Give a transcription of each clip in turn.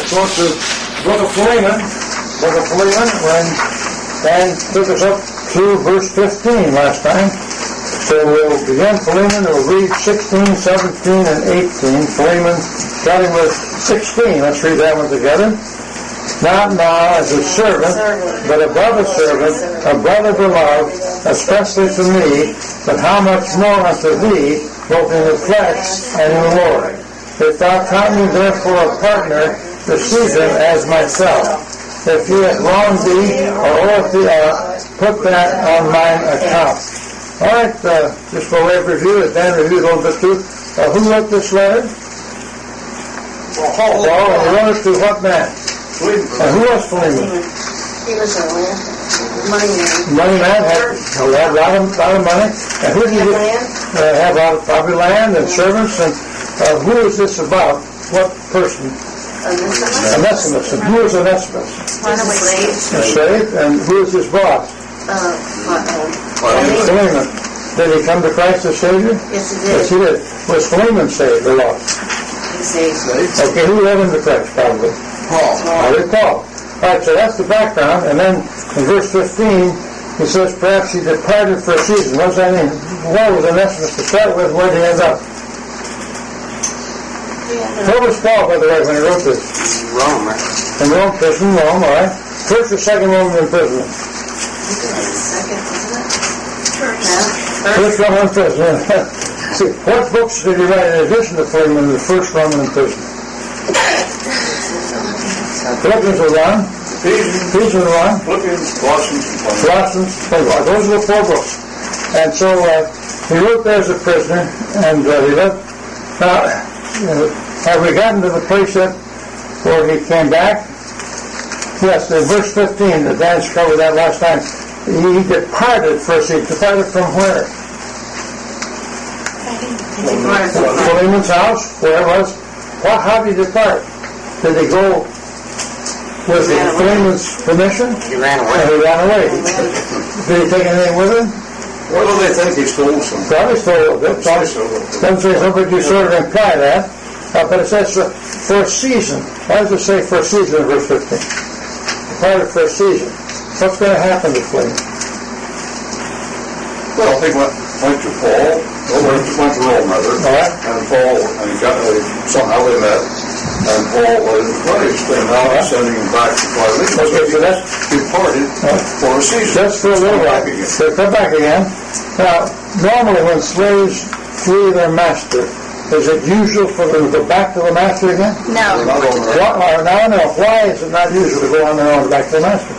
let's go to Book of Philemon. Book of Philemon, when Dan took us up to verse 15 last time. So we'll begin Philemon, we'll read 16, 17, and 18. Philemon, starting with 16. Let's read that one together. Not now as a servant, but above a servant, a brother beloved, especially to me, but how much more unto thee, both in the flesh and in the Lord. If thou count me therefore a partner, receive him as myself. If he hath wronged thee, or oweth thee aught, put that on mine account. All right, just for way of review, as Dan reviewed a little bit too, who wrote this letter? Paul. And he wrote it to what man? And who was Philemon? He was a money man. Money man, had a lot of money. And who did he have? Probably land and servants. And who is this about? What person? Onesimus. And who is Onesimus? A slave. And who is his boss? Philemon. Did he come to Christ as Savior? Yes, he did. Yes, he did. Was Philemon saved or lost? Saved. Okay, who led him to Christ, probably? Paul. All right, so that's the background. And then in verse 15, he says, perhaps he departed for a season. What does that mean? Where was Onesimus to start with? Where did he end up? Where was Paul, by the way, when he wrote this? Rome. In Rome, prison, Rome, all right. First or second Roman imprisonment? First Roman imprisonment. See, what books did he write in addition to Philemon, the first Roman imprisonment? Philippians was one. Ephesians was one. Philippians, Colossians, those are the 4 books. And so he wrote there as a prisoner, and he lived. Now, have we gotten to the place yet where he came back? Yes, in verse 15, the Dan's covered that last time. He departed first. He departed from where? Philemon's house, where it was. How did he depart? Did he go with Philemon's permission? He ran away. He ran away. Did he take anything with him? What do they think he stole something? Probably stole a bit. Doesn't say something, but you sort of imply that. But it says for a season. Why does it say for a season in verse 15? Departed for a season. What's going to happen to Philemon? Well, he went to Paul, went to Rome, rather, and Paul, somehow they met, and Paul was Christ, and now he's sending him back to Philemon. Okay, so that's departed for a season. Just for a little while. So come back again. Now, normally when slaves flee their master, is it usual for them to go back to the master again? No. Why is it not usual to go on their own back to the master?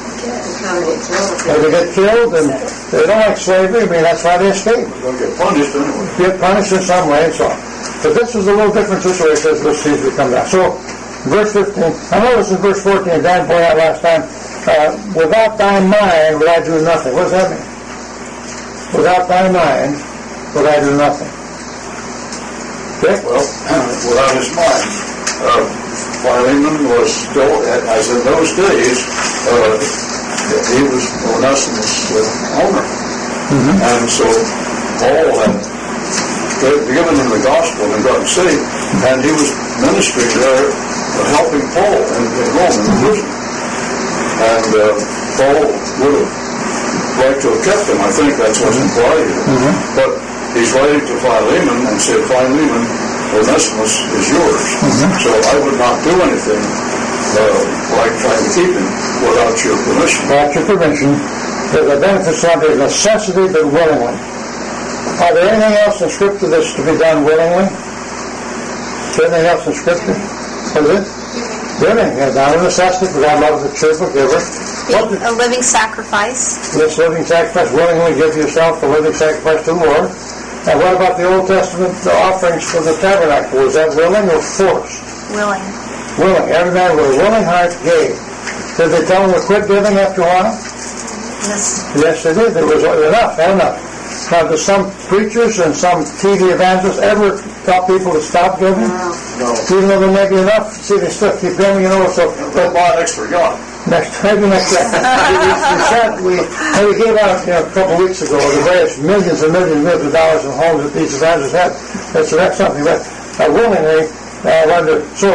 They get killed, and they don't like slavery. I mean, that's why they escape. They'll get punished anyway. Get punished in some way, and so on. But this is a little different situation as let's see if we come back. So, verse 15. I noticed in verse 14, Dan pointed out last time, without thy mind would I do nothing. What does that mean? Without thy mind would I do nothing. Okay? Well, without his mind. Philemon was still, as in those days, he was Onesimus' owner. Mm-hmm. And so Paul had given him the gospel and got him saved, and he was ministering there, helping Paul in Rome in the prison. And Paul would have liked to have kept him. I think that's what's implied here. Mm-hmm. But he's writing to Philemon and said, Philemon, Onesimus is yours. Mm-hmm. So I would not do anything like trying to keep him without your permission. Without your permission. There's a benefit to there's necessity, but willingly. Are there anything else in Scripture that's to be done willingly? Is there anything else in Scripture? What is it? Giving. It's not a necessity, but God loves a cheerful giver. A living sacrifice. This living sacrifice, willingly give yourself a living sacrifice to the Lord. And what about the Old Testament offerings for the tabernacle? Was that willing or forced? Willing. Willing. Every man with a willing heart gave. Did they tell them to quit giving after a while? Yes. Yes, they did. There was enough. Now, do some preachers and some TV evangelists ever tell people to stop giving? No. Even though there may be enough, see, they still keep giving, so... But buy an extra gun. Maybe next year. We gave out a couple of weeks ago the various millions and millions of dollars in homes that these evangelists had. That's something. But willingly, so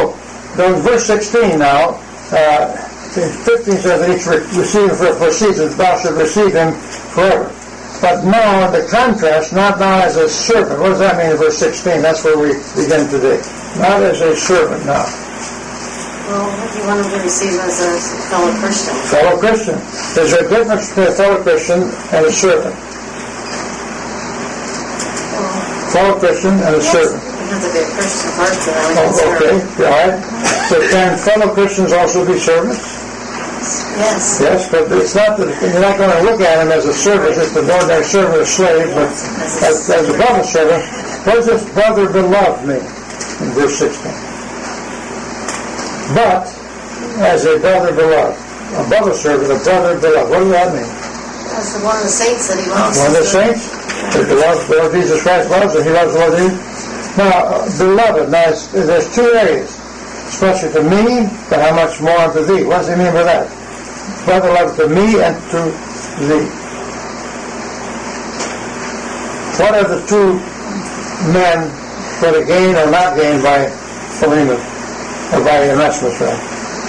verse 16 now, 15 says that each receiver for a season, thou should receive him forever. But now, the contrast, not now as a servant. What does that mean in verse 16? That's where we begin today. Not as a servant now. Well, you want him to receive him as a fellow Christian. Fellow Christian. There's a difference between a fellow Christian and a servant. Fellow Christian and a servant. You have to be a Christian first, and then we can serve. Okay, all right. So can fellow Christians also be servants? Yes. Yes, but it's not that you're not going to look at him as a servant, just an ordinary servant or slave, but as a brother servant. What does this brother beloved mean in verse 16? But as a brother beloved, a brother servant, a brother beloved. What does that mean? That's the one of the saints that he loves. One of the saints? The Lord Jesus Christ loves, and he loves the Lord Jesus. Now, beloved, now there's two areas, especially to me, but how much more unto thee. What does he mean by that? Brother love to me and to thee. What are the two men that are gained or not gained by Philemon, or by Onesimus, rather?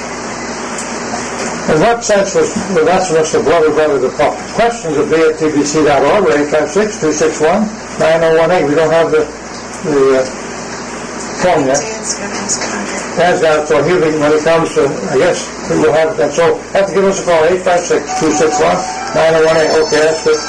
In what sense was Onesimus the brother to Paul? Questions at BATBC.org, 856-261-9018. We don't have the phone yet. Dan's got it, so he'll be, when it comes to, I guess, we'll have it then. So, have to give us a call, 856-261-9018. Okay, that's good.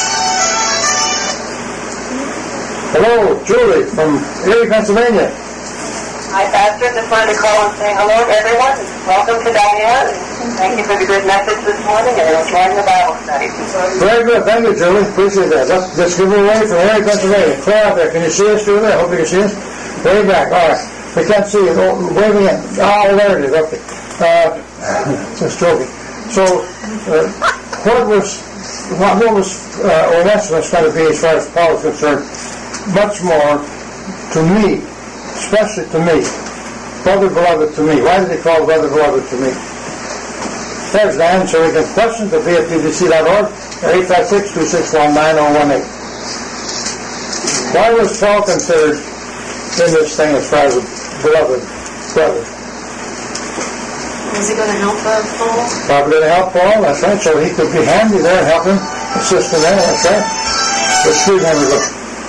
Hello, Julie from Erie, Pennsylvania. Hi, Pastor. Just wanted to call and say hello to everyone. Welcome to Diane. Thank you for the good message this morning and enjoying the Bible study. Very good. Thank you, Julie. Appreciate that. Let's give her away from Erie, Pennsylvania. Claire out there. Can you see us, Julie? I hope you can see us. Way back. All right. We can't see it. Oh, waving in. Oh, there it is. Okay. Just joking. So, what was Onesimus going to be as far as Paul is concerned? Much more to me, especially to me. Brother beloved to me. Why did he call brother beloved to me? There's the answer. We can question to BFPBC.org or 856-261-9018. Why was Paul considered in this thing as far as a beloved brother? Was he going to help Paul? Probably going to help Paul, that's right. So he could be handy there and help him, assist him there, that's right. Let's see how we go.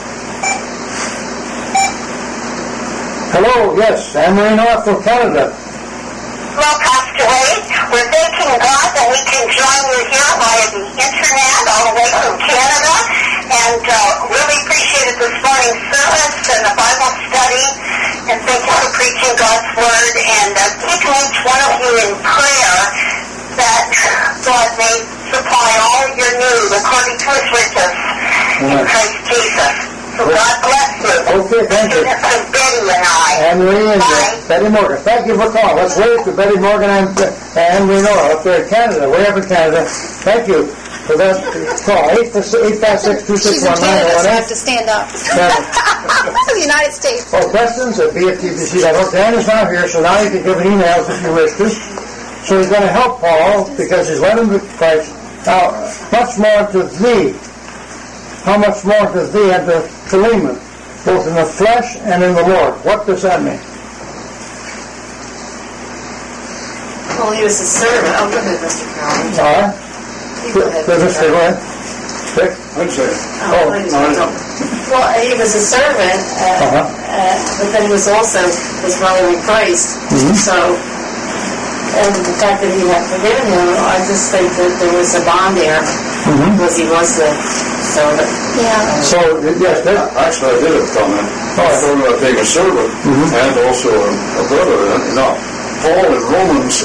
Hello, yes, Anne-Marie North from Canada. Hello, Pastor Wade. We're thanking God that we can join you here via the internet all the way from Canada, and really appreciated this morning's service and the Bible study, and thank you for preaching God's Word, and keeping each one of you in prayer that God may supply all your needs according to His riches in Christ Jesus. So God bless you. Okay, thank you. This is Betty and I. Anne-Marie and Betty Morgan. Thank you for calling. Let's wave to Betty Morgan and Anne-Marie Nora up there in Canada, way up in Canada. Thank you for that call. 856-261-9018. I have to stand up. The United States. Oh, questions at BFTBC.org. Dan is not here, so now you can give emails if you wish to. So he's going to help Paul because he's led him to Christ. Now, much more to thee. How much more to thee and to Philemon, both in the flesh and in the Lord. What does that mean? Well, he was a servant. Oh, go ahead, Mr. Crowley. All right. Go ahead. Go ahead. Dick? I'd say. Well, he was a servant, but then he was also his brother in Christ. Mm-hmm. So, and the fact that he had forgiven him, I just think that there was a bond there, because he was the servant. Yeah. So, yes, Dick? Actually, I did have a comment. Talking about being a servant and also a brother. Now, Paul in Romans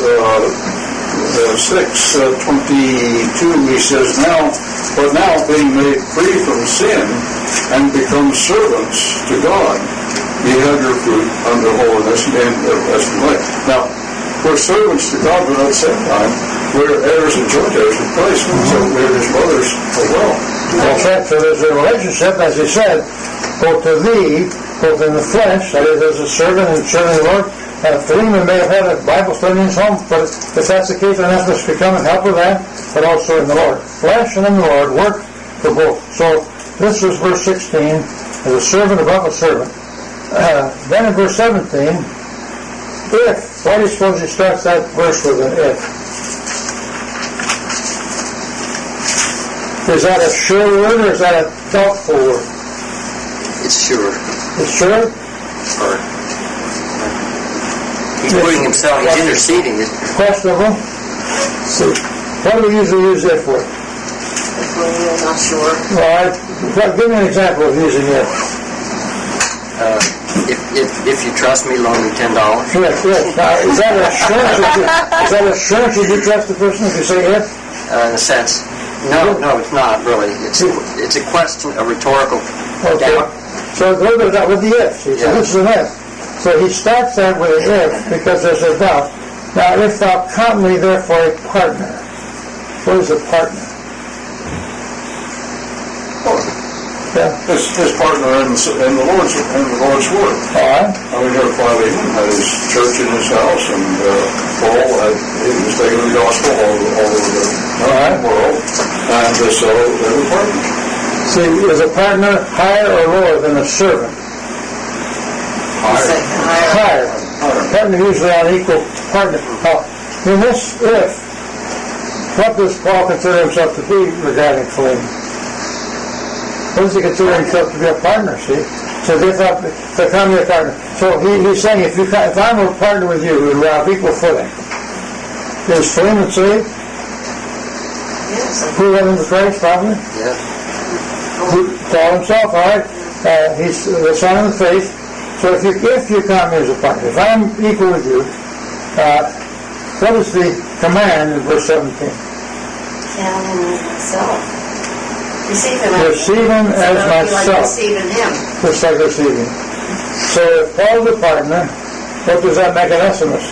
6:22, he says, but now being made free from sin and become servants to God, ye have your fruit under holiness and everlasting life. Now, we're servants to God, but at the same time, we're heirs and joint heirs with Christ, so we're His brothers as well. That's right. So there's a relationship, as he said, both to thee, both in the flesh, that is, as a servant and serving the Lord. Philemon may have had a Bible study in his home, but if that's the case, Onesimus could come and help with that, but also in the Lord. Flesh and in the Lord work for both. So this was verse 16, as a servant above a servant. Then in verse 17, if why do you suppose he starts that verse with an if? Is that a sure word or is that a doubtful word? It's sure. It's sure? Or he's putting himself, he's interceding. Questionable? See, what do we usually use it for? I'm not sure. Well, give me an example of using it. If you trust me, loan me $10. Yes. Now, is that an assurance you do trust the person if you say if? In a sense. No, it's not really. It's a question, a rhetorical doubt. So go to that with the if. See, so this is an if. So he starts that with an if because there's a doubt. Now, if thou count me therefore a partner. What is a partner? Yeah. His partner in the Lord's work. All right. I mean, here Philemon had his church in his house, and Paul was taking the gospel all over the world, and so they were partners. See, is a partner higher or lower than a servant? Higher. Partner usually on equal partner. Now, in this if, what does Paul consider himself to be regarding Philemon? What does he consider himself to be a partner, see? So if I'm your partner. So he's saying, if I'm a partner with you, we're on equal footing. Is Philemon saved? Yes. Who led him to Christ, probably? Yeah. Paul himself, all right. He's the son of the faith. So if you count me as a partner, if I'm equal with you, what is the command in verse 17? Count him as myself. Receive him as myself. Like receiving him. Just like receiving. So if Paul's a partner, what does that make Onesimus?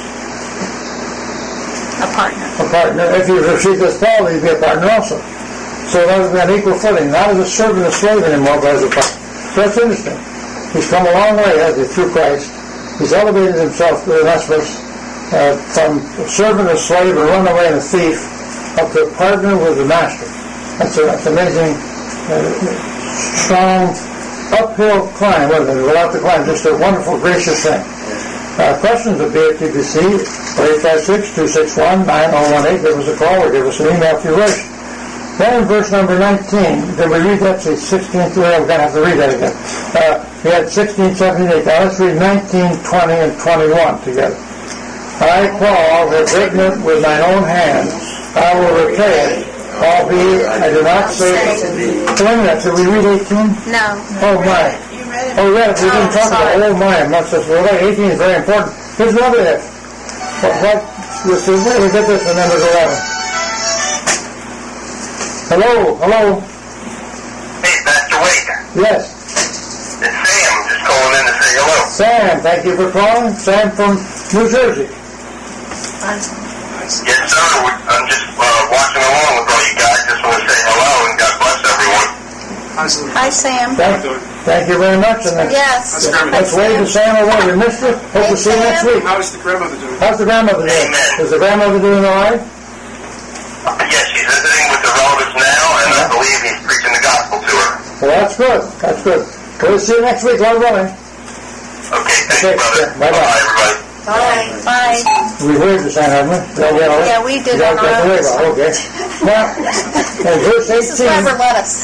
A partner. A partner. If you receive as Paul, he'd be a partner also. So that would be on equal footing. Not as a servant or slave anymore, but as a partner. So that's interesting. He's come a long way, has he, through Christ. He's elevated himself to Onesimus from servant or slave or runaway and a thief up to a partner with the master. That's amazing, strong, uphill climb, wasn't it? Without the climb, just a wonderful, gracious thing. Questions would be at TBC, 856-261-9018. Give us a call or give us an email if you wish. Then in verse number 19, did we read that? See, 16, we're going to have to read that again. We had 16, 17, 18. Now let's read 19, 20, and 21 together. I, Paul, have written it with mine own hand. I will repay it. Albeit, I do not say... Wait a minute, did we read 18? No. Oh, my. Oh, yeah, we didn't talk about oh, my. I'm not so sure. 18 is very important. Here's another if. Let's see, where do we get this in number 11? Hello? Hey, Pastor Wade. Yes. It's Sam, just calling in to say hello. Sam, thank you for calling. Sam from New Jersey. Yes, sir. I'm just watching along with all you guys. Just want to say hello and God bless everyone. Hi, Sam. Thank you very much. And Yes. let's wave to Sam away. We missed it. Hope to see you next week. How's the grandmother doing? How's the grandmother doing? Amen. Is the grandmother doing all right? Yes, she's visiting with the relatives now, and I believe he's preaching the gospel to her. Well, that's good. That's good. We'll see you next week. Lord willing. Okay, thank you, brother. Bye-bye. Bye, everybody. Bye. We heard the Sam, haven't we? Yeah, we did on our own. Okay. Now, in verse 18, This is whoever let us.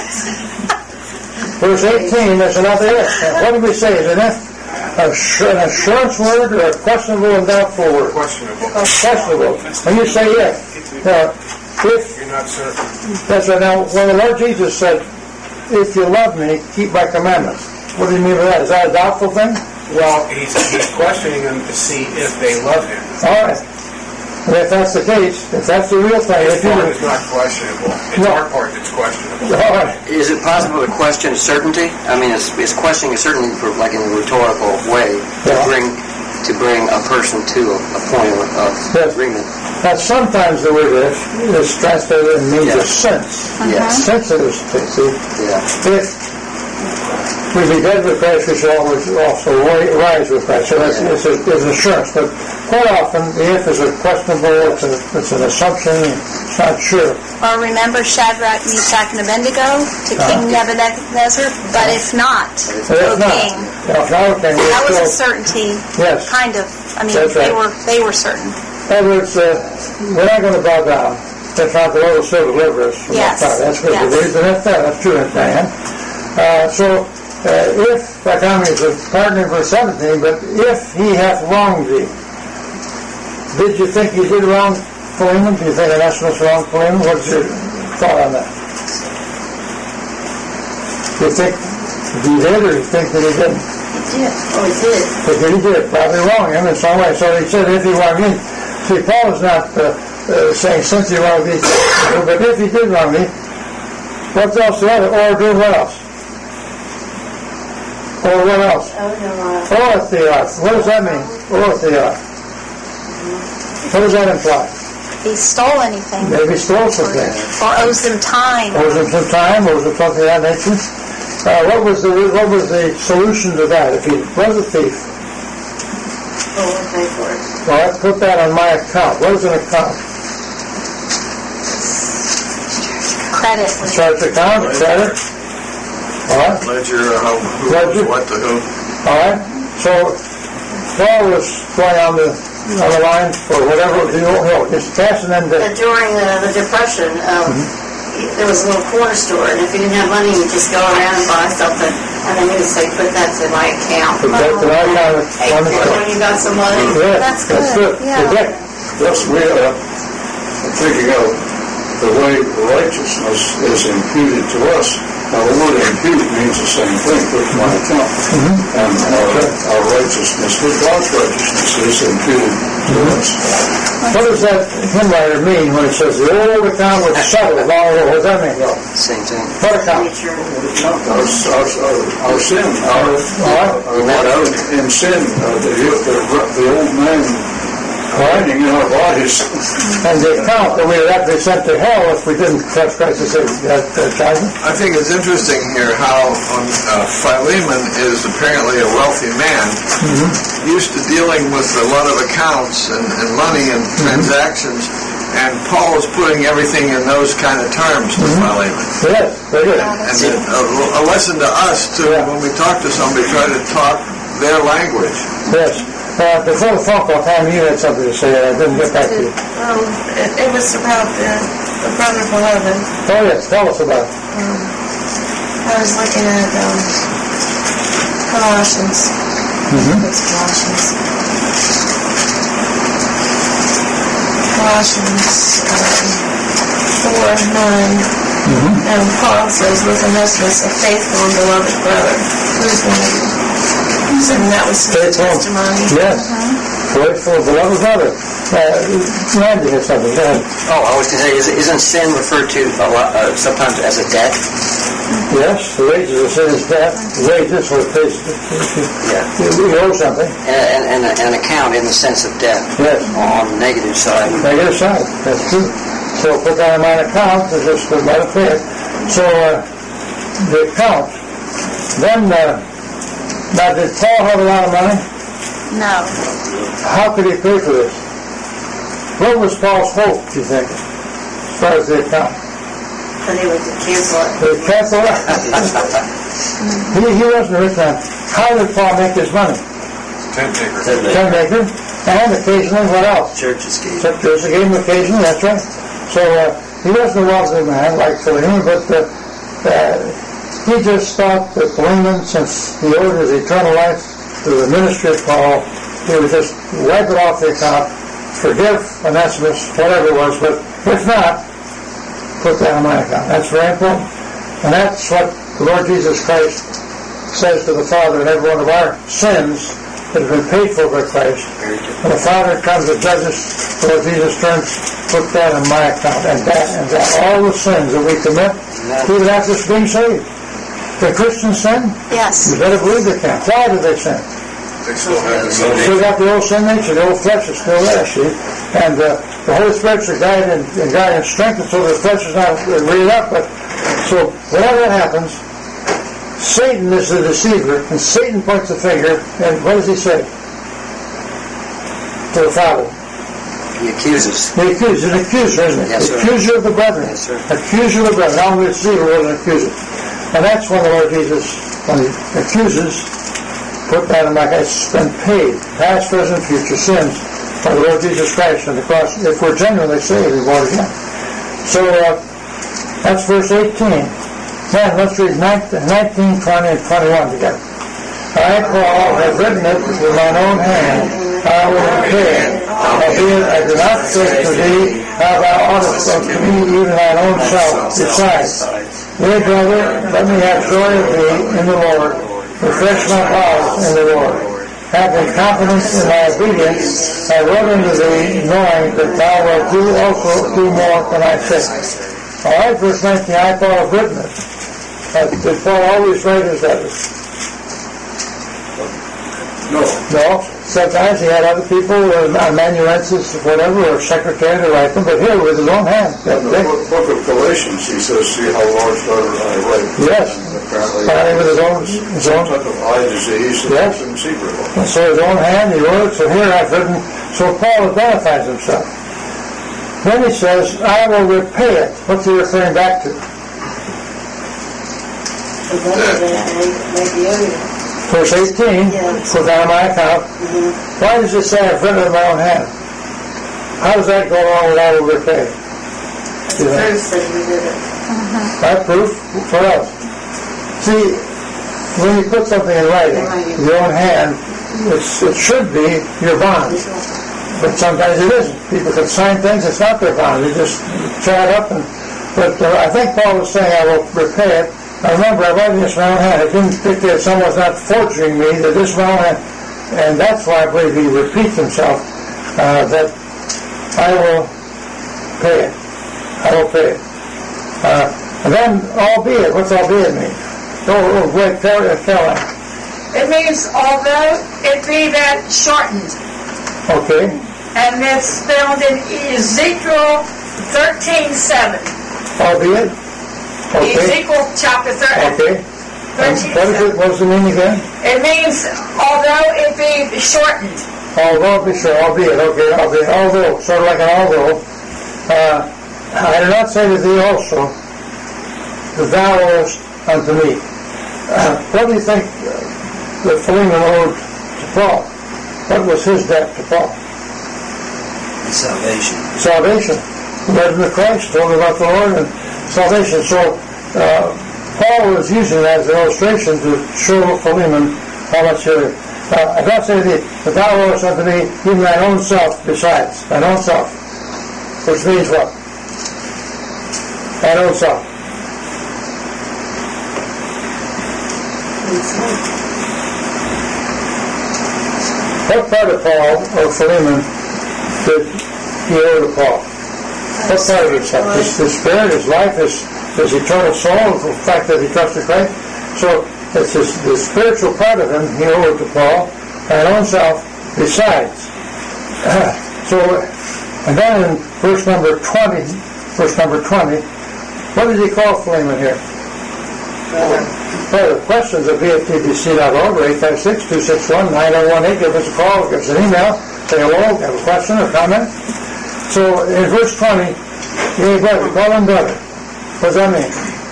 verse 18, there's another if. What did we say? Is an if an assurance word or a questionable and doubtful word? Questionable. Questionable. When you say if, if You're not certain. that's right. Now, when the Lord Jesus said, "If you love me, keep my commandments," what do you mean by that? Is that a doubtful thing? Well, he's questioning them to see if they love him. All right. And if that's the case, if that's the real thing, His if you part is not questionable. It's No. our part that's questionable. all right. Is it possible to question certainty? I mean, is questioning a certainty for, like in a rhetorical way Yeah. to bring a person to a point of Yes. agreement? Now, sometimes the word if is translated and means a Yes. sense. Yes. Sensitive, see? Yeah. If we be dead with Christ, we shall always also rise with Christ. So that's it's an assurance. But quite often, the if is a questionable, it's an assumption, it's not sure. Or remember Shadrach, Meshach, and Abednego to King Nebuchadnezzar? But if not, But O if not, king. if not, then That was we're a still, certainty, yes. kind of. I mean, That's right. they were certain. In other words, we're not going to bow down. That's not the Lord will still deliver us from Yes. that. That's what Yes. the reason. That's true, Diane. So, if, like I mean, it's pardon in verse 17, but if he hath wronged thee, did you think you did wrong, Philemon? Do you think Onesimus wronged Philemon? What's your thought on that? Do you think he did, or do you think that he didn't? He did. Oh, he did. Because he did probably wrong him in some way. So he said, if he wronged me. See, Paul is not saying since he wronged me, but if he did wrong me, what else the other? Or do what else? Or what else? Or theos. What does that mean? Or theos. What does that imply? He stole anything. Maybe stole something. Or owes them time. Owes him some time, owes him something of that nature. What was the solution to that? If he was a thief, Oh, we'll pay for it. well, let's put that on my account. What is an account? Credit. Charge account, credit. All right. Ledger, who Ledger. owes what to whom. All right. So Paul was going on the line for whatever the old just passing them to. During the Depression, there was a little corner store, and if you didn't have money, you just go around and buy something, and then you would say, put that to my account. Put that to my account. Hey, when you got some money. Yeah, That's good. Yeah. Correct. Thus, we are thinking of the way righteousness is imputed to us. Now, the word impute means the same thing, put to my account. And our righteousness, God's righteousness, is imputed to us. What does that hymn writer mean when it says the old account was settled long ago? What does that mean? Same thing. What account? Our sin, in sin, the old man hiding in our bodies. And the account that we would have to be sent to hell if we didn't trust Christ as Savior. I think it's interesting here how Philemon is apparently a wealthy man, used to dealing with a lot of accounts and money and transactions, and Paul is putting everything in those kind of terms to Philemon. Yes, very good. And a lesson to us, too, when we talk to somebody, try to talk their language. Yes. Before the phone call, Pam, you had something to say. I didn't get back to you. It was about the brother beloved. Oh, yes. Tell us about it. I was looking at Colossians. It's Colossians. Colossians 4:9. And Paul says, with Onesimus, a faithful and beloved brother. Who's one of you? And that was his testimony. Yes. Faithful, beloved brother. Randy has something. Go ahead. I was going to say, isn't sin referred to sometimes as a debt? Yes, the wages of sin is death. Wages for you owe something. And an account in the sense of debt. Yes. On the negative side. Negative side. That's true. So put that on my account to just let it pay it. So the account. Then, now did Paul have a lot of money? No. How could he pay for this? What was Paul's hope, do you think, as far as the account? But they would cancel it. They would cancel it? He wasn't a rich man. How did Paul make his money? Tent maker. Tent maker. And occasionally, what else? Churches gave. Churches gave him occasionally, that's right. So he wasn't a wealthy man like Philemon, but he just thought that Philemon, since he owed his eternal life to the ministry of Paul, he would just wipe it off the account, forgive Onesimus, whatever it was, but if not, put that on my account. That's very important. And that's what the Lord Jesus Christ says to the Father in every one of our sins that have been paid for by Christ. When the Father comes and judges, the Lord Jesus turns, put that on my account, and that all the sins that we commit, even after being saved. The Christians sin? Yes. You better believe they can. Why do they sin? They still have the sin. Still got the old sin nature, the old flesh is still there, see? And the Holy Spirit's a guide and strengthened so the flesh is not reared up. But so whatever happens, Satan is the deceiver, and Satan points the finger, and what does he say to the Father? He accuses. He accuses. An accuser, isn't it? Yes, sir. Accuser of the brethren. Yes, sir. Accuser of the brethren. Not the deceiver was an accuser. And that's when the Lord Jesus, when he accuses, put down in my case, it's been paid, past, present, future sins by the Lord Jesus Christ on the cross. If we're genuinely saved, we're born again. So that's verse 18. Then let's read 19, 20, and 21 together. I, Paul, have written it with mine own hand. I will repay it. Albeit I do not say to thee, how thou oughtest unto me even thine own self. Besides, yea, brother, let me have joy of thee in the Lord. Refresh my cause in the Lord. Having confidence in thy obedience, I wrote unto thee, knowing that thou wilt do more than I say. All right, verse 19, I, Paul, have written it. Did Paul always write his letters? No. No. Sometimes he had other people, amanuensis, whatever, or secretary to write them, but here with his own hand. In the book of Galatians, he says, see how large letter I write. Yes. Apparently, with his own type of eye disease that was in secret. And so his own hand, he wrote it. So here I've written, so Paul identifies himself. Then he says, I will repay it. What's he referring back to? Verse 18, put down my account. Why does it say I've written it in my own hand? How does that go along with I will repay? It's proof that he did it. That proof for us. See, when you put something in writing, your own hand, it should be your bond. But sometimes it isn't. People can sign things, it's not their bond. They just chat up. But I think Paul was saying, I will repay it. I remember I writing this in my own hand. I didn't think that someone's not forging me, that this my own hand. And that's why I believe he repeats himself, that I will pay it. I will pay it. And then, albeit, what's albeit mean? Oh, wait, Caroline. It means, although it be that shortened. Okay. And it's found in Ezekiel 13:7. Albeit? Okay. Ezekiel chapter 13. Okay. What does it mean again? It means, although it be shortened. Although it be short, albeit, okay, albeit, although, sort of like an although. I do not say to thee also, that thou owest unto me. What do you think that Philemon owed to Paul? What was his debt to Paul? Salvation. Salvation. He led him to Christ, told him about the Lord, and salvation. So, Paul was using that as an illustration to show Philemon how much he I don't say to thee, that thou owest unto me even thine own self besides. Thine own self. Which means what? Thine own self. What part of Paul or Philemon did he owe to Paul? What part of himself? His spirit, his life, his eternal soul, the fact that he trusted Christ. So it's the spiritual part of him he owed to Paul, and own self besides. And then in verse number 20, what did he call Philemon here? Well, the questions at VFTBC.org or 856-261-9018. Give us a call, give us an email, say hello, have a question or comment. So in verse 20, yea, brother, call him brother. What does that mean?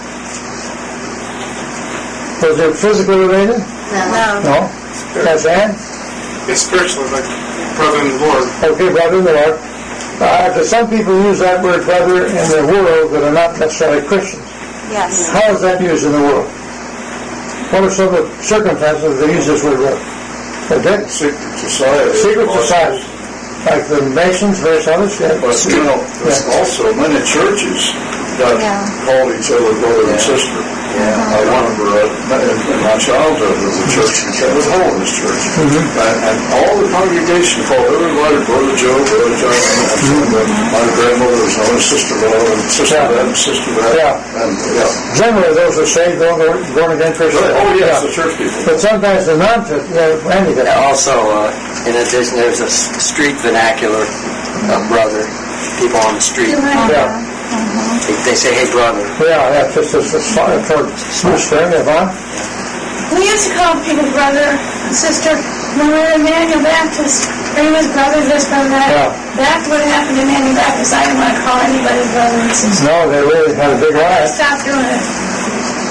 Was it physically related? No. That's Ann? It's spiritual, like brother in the Lord. Okay, brother in the Lord. Because some people use that word brother in the world that are not necessarily Christians. Yes. How is that used in the world? What are some of the circumstances they use this word brother? Secret society. Secret society. Like the Masons, various others. Yeah. But also many churches that called each other brother and sister. I remember in my childhood there was a church in Kevin Holiness Church, and all the congregation called everybody Brother Joe, Brother John, and my grandmother was known as Sister Love, and Sister That, and Sister That, and generally those are saved, born again Christians. Oh yes, the church people. But sometimes the non-church, also, in addition, there's a street vernacular of brother, people on the street. They say, hey, brother. Yeah, just as toward Spring, Yvonne. We used to call people brother and sister. When we were in Emmanuel Baptist, they was brother this, brother that. That's what happened in Emmanuel Baptist. I didn't want to call anybody brother and sister. No, they really had a big life. Stop doing it.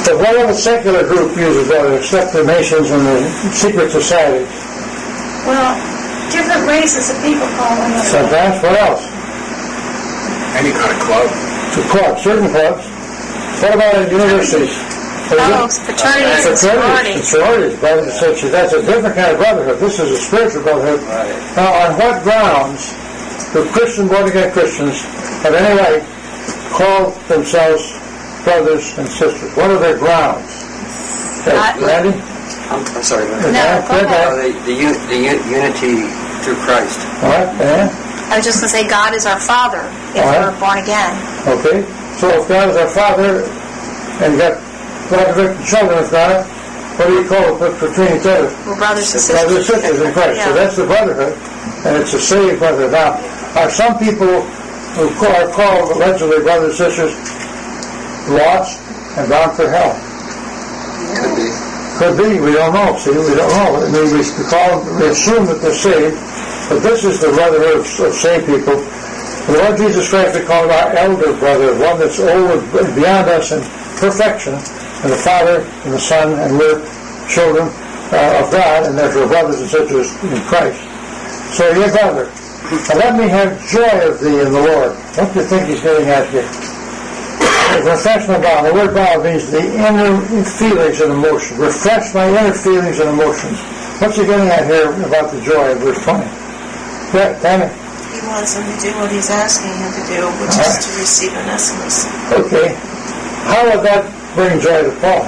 But whatever secular group uses brother, except the Masons and the secret societies? Well, different races of people call one another. Sometimes. What else? Any kind of club. Certain clubs. What about at universities? Fraternities and sororities. Sororities, brothers and sisters. That's a different kind of brotherhood. This is a spiritual brotherhood. Right. Now, on what grounds do Christian, born-again Christians have any right to call themselves brothers and sisters? What are their grounds? Randy? I'm sorry. No, go ahead. The unity through Christ. All right, and? I was just going to say God is our Father if we're born again. Okay, so if God is our Father and got God-convicted children of God, what do you call it between each other? We're brothers and sisters. Brothers and sisters in Christ. Yeah. So that's the brotherhood, and it's a saved brotherhood. Now, are some people who are called allegedly brothers and sisters lost and bound for hell? Could be. Could be. We don't know. See, we don't know. I mean, we assume that they're saved, but this is the brotherhood of saved people. The Lord Jesus Christ, we call our elder brother, one that's older, beyond us in perfection, and the Father and the Son, and we're children of God, and therefore brothers and sisters in Christ. So your brother, now let me have joy of thee in the Lord. What do you think he's getting at here? Refresh my bowels. The word bowels means the inner feelings and emotions. Refresh my inner feelings and emotions. What's he getting at here about the joy of verse 20? Yeah, Tammy? He wants him to do what he's asking him to do, which is to receive Onesimus. Okay. How would that bring joy to Paul?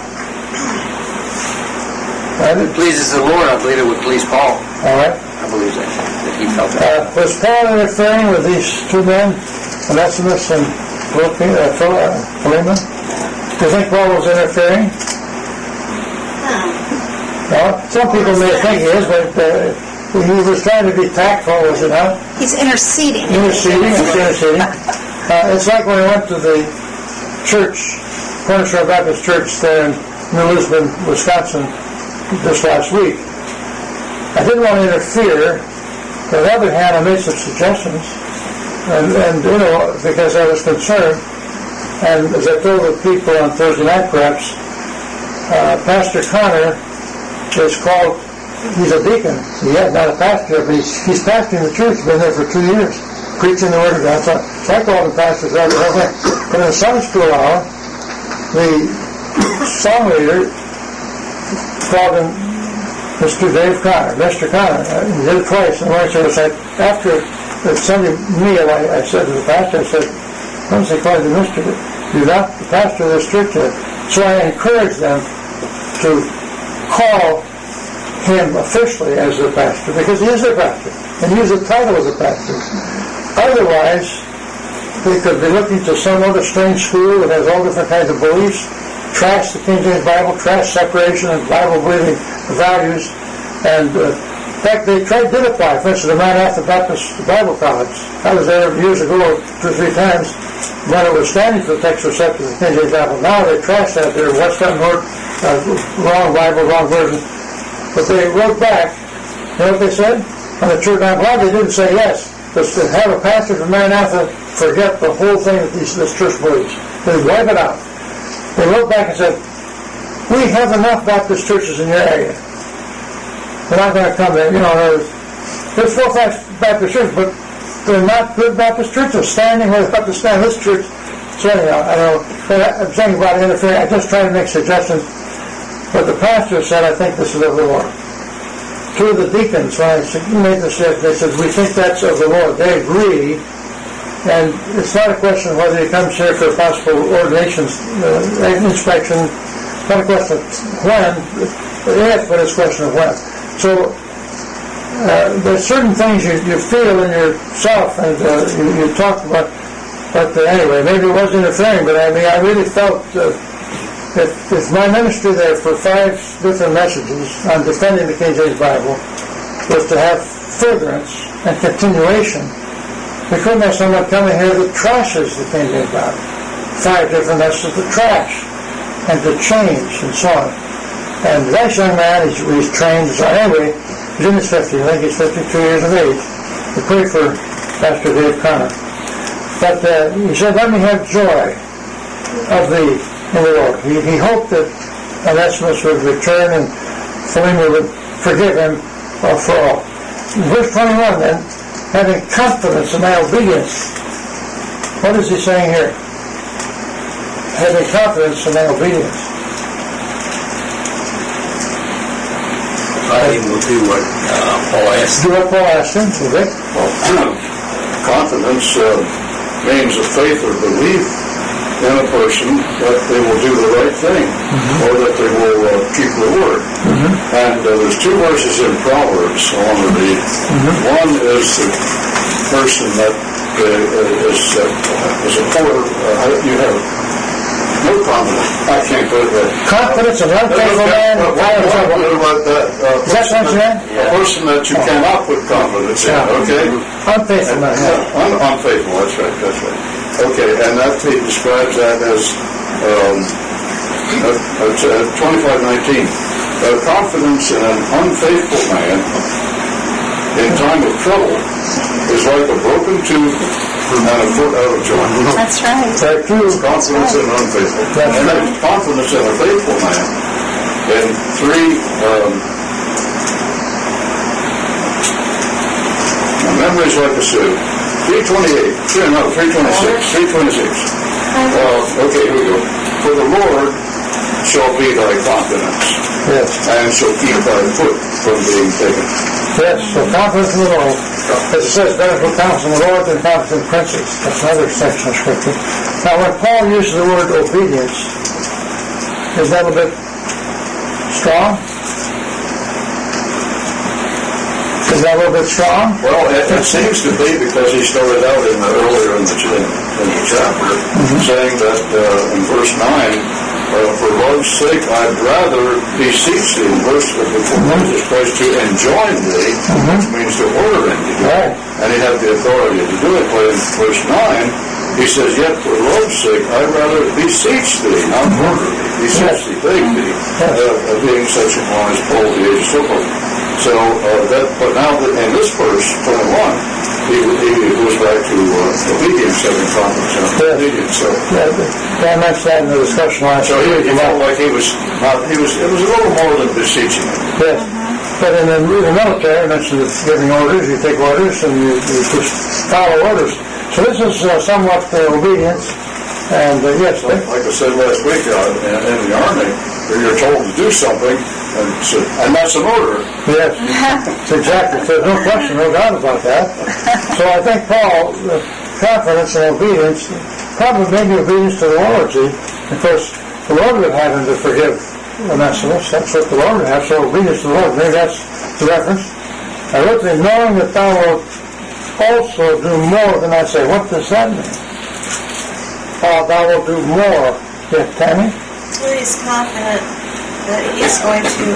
If it pleases the Lord, I believe it would please Paul. All right. I believe that he felt that. Was Paul interfering with these two men, Onesimus and Philemon? Do you think Paul was interfering? Well, some people may think he is, but he was trying to be tactful, was it not? He's interceding. Interceding. It's like when I went to the church, Corner Shore Baptist Church there in New Lisbon, Wisconsin, this last week. I didn't want to interfere. On the other hand, I made some suggestions, and because I was concerned. And as I told the people on Thursday night, perhaps, Pastor Connor is called. He's a deacon. He's not a pastor, but he's pastoring the church. Been there for 2 years, preaching the Word of God. So I called him pastor. But in the Sunday school hour, the song leader called him Mr. Dave Connor, Mr. Connor. He did it twice. And one service, after the Sunday meal, I said to the pastor, I said, once they called you Mr. You're not the pastor of this church yet. So I encouraged them to call him officially as the pastor, because he is the pastor, and he has the title of the pastor. Otherwise, they could be looking to some other strange school that has all different kinds of beliefs, trash the King James Bible, trash separation and Bible-believing values, and in fact, they did apply. For instance, the Maranatha Baptist Bible College. I was there years ago 2 or 3 times when it was standing for the text receptive of the King James Bible. Now they trashed that there, West End North, wrong Bible, wrong version. But they wrote back, you know what they said? On the church, I'm glad they didn't say yes, because to have a pastor from Maranatha forget the whole thing that this church believes. They wipe it out. They wrote back and said, we have enough Baptist churches in your area. They're not going to come there. There's 4 or 5 Baptist churches, but they're not good Baptist churches. Standing where they have to stand this church. So anyhow, I don't know. But I'm saying about interfering. I just try to make suggestions. But the pastor said, I think this is of the Lord. 2 of the deacons, when I made this, they said, we think that's of the Lord. They agree. And it's not a question of whether he comes here for possible ordination inspection. It's not a question of when, if, but it's a question of when. So there's certain things you feel in yourself, and you talk about. But anyway, maybe it was interfering, but I really felt if my ministry there for 5 different messages on defending the King James Bible was to have furtherance and continuation, we couldn't have someone coming here that trashes the King James Bible. 5 different messages to trash and to change and so on. And this young man, he's trained, so anyway, he's in his 50s. I think he's 52 years of age. We pray for Pastor Dave Connor. But he said, let me have joy of thee in the Lord. He hoped that Onesimus would return and Philemon would forgive him for all. In verse 21 then, having confidence in my obedience. What is he saying here? Having confidence in my obedience. He will do what Paul asked. Do what Paul asked him, okay? Well, confidence means a faith or belief in a person that they will do the right thing, or that they will keep the word. And there's two verses in Proverbs I want to read. One is the person that is a poor, you have no confidence. I can't put it that. Confidence in unfaithful man. Is that what you meant? A person that you cannot put confidence in, okay? Unfaithful man. Unfaithful, that's right. Okay, and that he describes that as 25:19. Confidence in an unfaithful man in time of trouble is like a broken tooth and a foot out of joint. That's right. Very true. Confidence in an unfaithful. And then confidence in a faithful man in my memory's like a sieve. 326. Okay, here we go. For the Lord shall be thy confidence, and shall keep thy foot from being taken. Yes, so confidence in the Lord. As it says, better for confidence in the Lord than confidence in princes. That's another section of Scripture. Now, when Paul uses the word obedience, is that a bit strong? Is that a little bit strong? Well, it seems to be, because he started out earlier in the chapter, saying that in verse 9, for love's sake, I'd rather beseech thee, before Jesus Christ, to enjoin thee, which means to order him to do it. And he had the authority to do it. But in verse 9, he says, yet for love's sake, I'd rather beseech thee, not order thee, beseech thee, beg thee, being such a one as Paul the age, so forth. So, but now that in this verse, 21, he goes back to obedience, having confidence in obedience. So, I mentioned that in the discussion last so week. he felt like it was a little more than beseeching him. Yes. But in the military, I mentioned that giving orders, you take orders and you just follow orders. So this is somewhat obedience. And yes, like I said last week, in the Army, you're told to do something, and that's an order. Yes, exactly. There's no question, no doubt about that. So I think Paul, confidence and obedience, probably maybe obedience to the Lord, see, because the Lord would have him to forgive Onesimus. That's what the Lord would have. So obedience to the Lord, maybe that's the reference. I wrote to him, knowing that thou wilt also do more than I say. What does that mean? Thou wilt do more. Yeah, Tammy? Well, he's confident that he's going to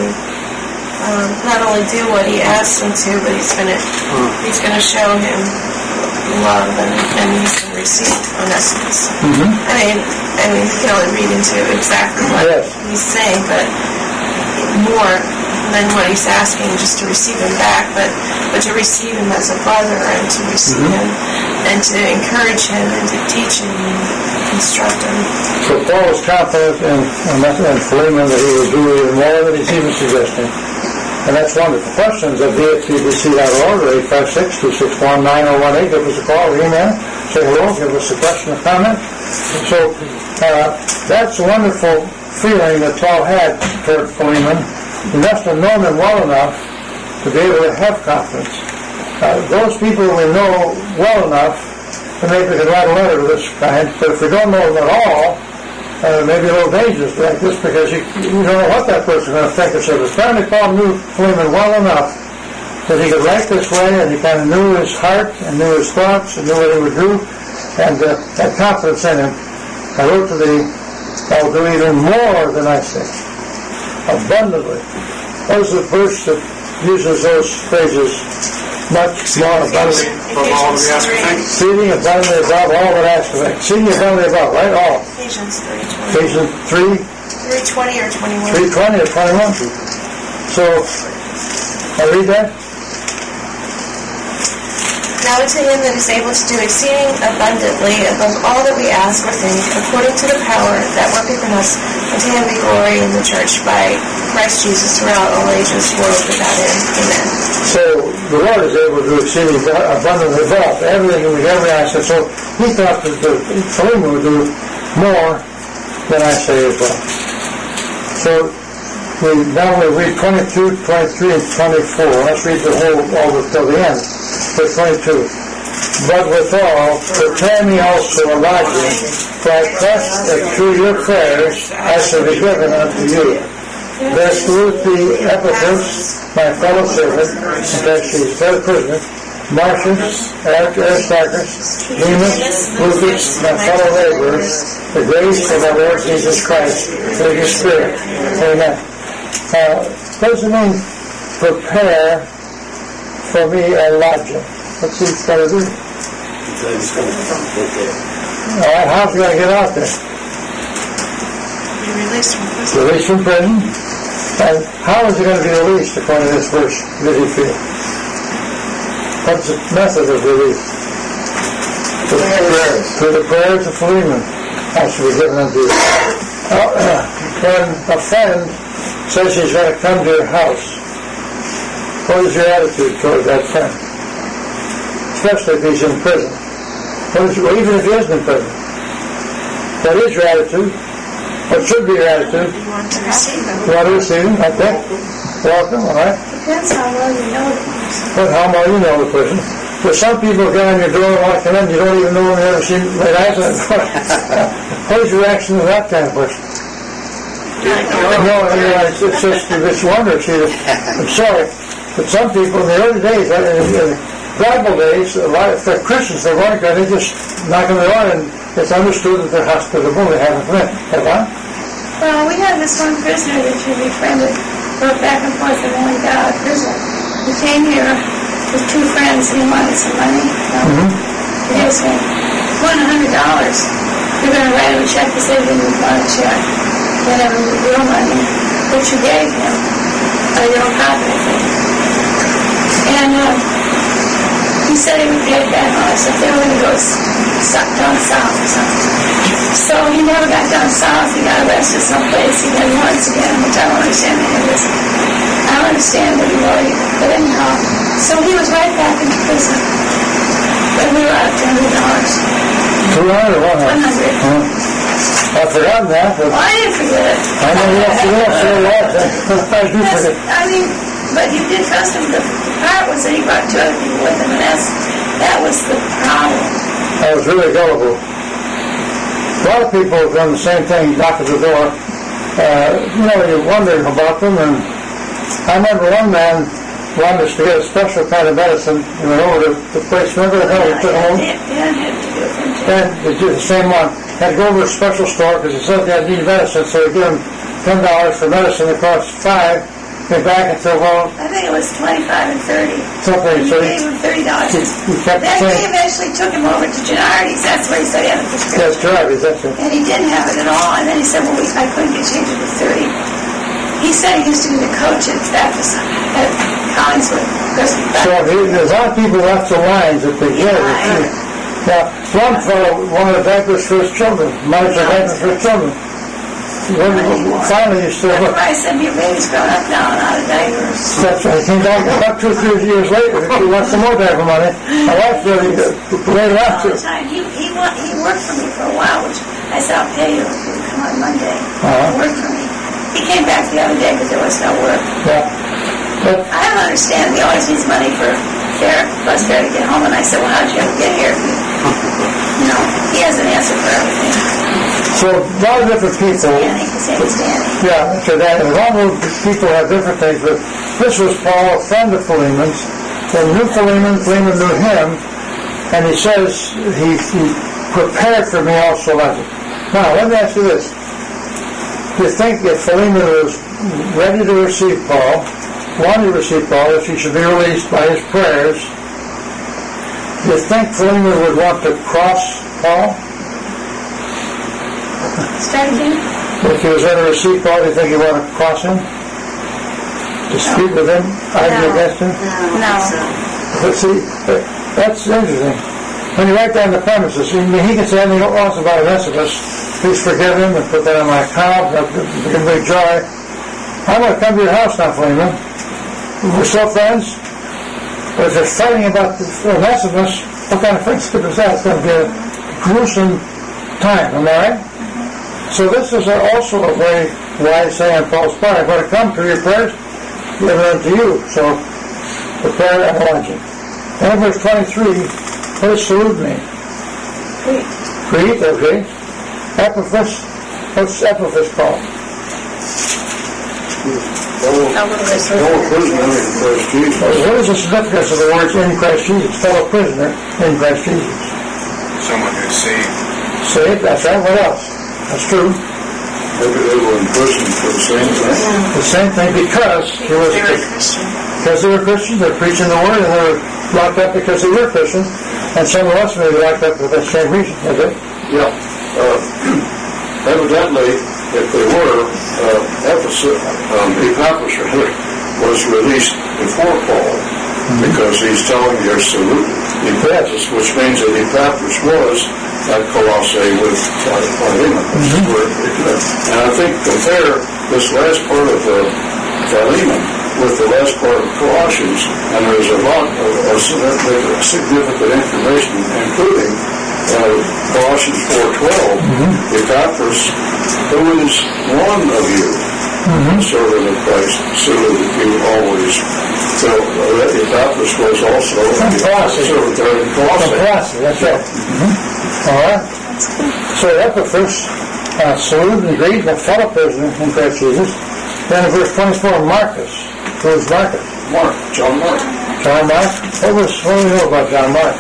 not only do what he asks him to, but he's going to show him love, and he's going to receive Onesimus. I mean, you can only read into exactly what he's saying, but more than what he's asking, just to receive him back, but to receive him as a brother, and to receive him, and to encourage him, and to teach him, and instruct him. So Paul was confident in Philemon that he would do even more than he's even suggesting. And that's wonderful. Questions at VXPBC.org, 856-261-9018. Give us a call or email. Say hello. Give us a question or comment. So that's a wonderful feeling that Paul had toward Philemon. He must have known him well enough to be able to have confidence. Those people we know well enough, and maybe we can write a letter of this kind, but if we don't know them at all, maybe a little dangerous like this, because you don't know what that person is going to think or say. But apparently Paul knew Philemon well enough that he could write this way, and he kind of knew his heart, and knew his thoughts, and knew what he would do, and had confidence in him. I wrote to thee, I will do even more than I say. Abundantly. What is the verse that uses those phrases? Much more abundantly. Exceeding abundantly above all that I ask of thee. Exceeding abundantly above, right? All. Ephesians 3:20. Ephesians 3:20 or 21. 3:20 or 21. So, I read that? Now to him that is able to do exceeding abundantly above all that we ask or think, according to the power that worketh in us, and to him be glory in the church by Christ Jesus throughout all ages, world without end. Amen. So the Lord is able to do exceeding abundantly above everything we ever ask. And so he thought that Philemon would do more than I say as well. So we now read 22, 23, and 24. Let's read the whole, all till the end. Verse 22. But withal, prepare me also a lodging, for I trust that through your prayers I shall be given unto you. There salute thee Epaphras, my fellow servant, and that she is fellow prisoner, Marcus, Aristarchus, Demas, Lucas, my fellow laborers, the grace of our Lord Jesus Christ, through your Spirit. Amen. What does it mean, prepare for me a lodging? What's he got to do? All right, how's he going to get out there? Be released from prison. Released from prison. And how is he going to be released according to this verse? Did he feel? What's the method of release? Through the prayers of Philemon. I shall be given unto you. When a friend says he's going to come to your house, what is your attitude toward that friend? Especially if he's in prison. Even if he isn't in prison. What is your attitude? What should be your attitude? You want to receive him. You want to receive him? Okay. Welcome, all right? Depends how well you know the person. But how well you know the person. There's some people get on your door and walk in, you don't even know them, you never seen laid eyes on them. What is your reaction to that kind of person? No, it's just wonder. See, I'm sorry, but some people in the early days, in the Bible days, a lot of Christians, they weren't going to just knock on the door, and it's understood that they're hospitable, they haven't come in. Well, we had this one prisoner that you befriended, wrote back and forth and only got out of prison. He came here with two friends and he wanted some money. He was saying, $100. You're going to write him a check. He said he didn't want a check. Then it was real money that you gave him. You don't copy anything. And he said he would pay it back on us if they were going to go down south or something. So he never got down south. He got arrested someplace. He got once again, which I don't understand any of this. I don't understand what he wrote either. But anyhow, so he was right back in prison. But we were out $200. 200 or 100? I've forgotten that. But well, I didn't forget it. I know you have to know, so I do forget. I mean, but you did trust him. The part was that he brought two other people with him, and that was the problem. I was really gullible. A lot of people have done the same thing, knock at the door. You're wondering about them, and I remember one man wanted us to get a special kind of medicine. He went over to the place, remember the hell we took him over? Yeah, had to do it. And they did the same one. Had to go over to a special store because he said they had need medicine, so we gave him $10 for medicine. It cost $5. Came back and said, well... I think it was $25 and $30. Something. So he gave him $30. Then he eventually took him over to Gennardi's. That's where he said he had a prescription. Yes, Gennardi's, that's it. And he didn't have it at all. And then he said, well, I couldn't get changed to 30. He said he used to be the coach at Baptist at Collingswood. So there's a lot of people left the lines at the beginning. Now, one fellow wanted a diapers for his children. Money for diapers for his children. Finally, you still look. I said, your baby's grown up now and out of diapers. That's right. He came back about 2 or 3 years later. He wants some more diaper money. My wife really laid it out to him. He worked for me for a while, which I said, I'll pay you if you come on Monday. He worked for me. He came back the other day because there was no work. Yeah. But I don't understand. He always needs money for fare, bus fare to get home. And I said, well, how'd you ever get here? He has an answer for everything. so a lot of different people. Yeah, so that a lot of people have different things, but this was Paul, a friend of Philemon's, and knew Philemon, Philemon knew him, and he says he prepared for me also like it. Now, let me ask you this. You think if Philemon was ready to receive Paul, wanted to receive Paul, if he should be released by his prayers, do you think Philemon would want to cross Paul? Start again? If he was ready to receive Paul, do you think he'd want to cross him? To speak with him? Argue against him? No. But see, That's interesting. When you write down the premises, he can say anything he wants about Onesimus. Please forgive him and put that on my account. Give him big joy. I'm going to come to your house now, Philemon. We're still friends. But if they're fighting about Onesimus, what kind of friendship is that? It's going to be a gruesome time, am I right? So this is also a very wise saying on Paul's part. I'm going to come to your prayers, give it unto you. So prepare and lodging. And in verse 23, what does salute mean? Crete, okay. Epaphras, what's Epaphras called? Fellow prisoner in Christ Jesus. What is the significance of the words in Christ Jesus? Fellow prisoner in Christ Jesus. Someone who's saved. Saved, that's right. What else? That's true. Maybe they were in prison for the same thing. The same thing because they were Christians. They're preaching the word, and they were locked up because they were Christians. And some of us may be locked up for that same reason. Okay? Yeah. Evidently, if they were, Epaphras was released before Paul because he's telling you salute Epaphras, which means that Epaphras was at Colossae with Philemon. And I think compare this last part of Philemon with the last part of Colossians, and there's a lot of significant information, including Colossians 4:12, Epaphras, who is one of you, servant of Christ, saluted you always. So Epaphras was also a servant there in Colossae. That's right. All right. So Epaphras, salute and greet the fellow prisoner in Christ Jesus. Then in verse 24, Marcus. Who is Marcus? John Mark. John Mark? What do we know about John Mark?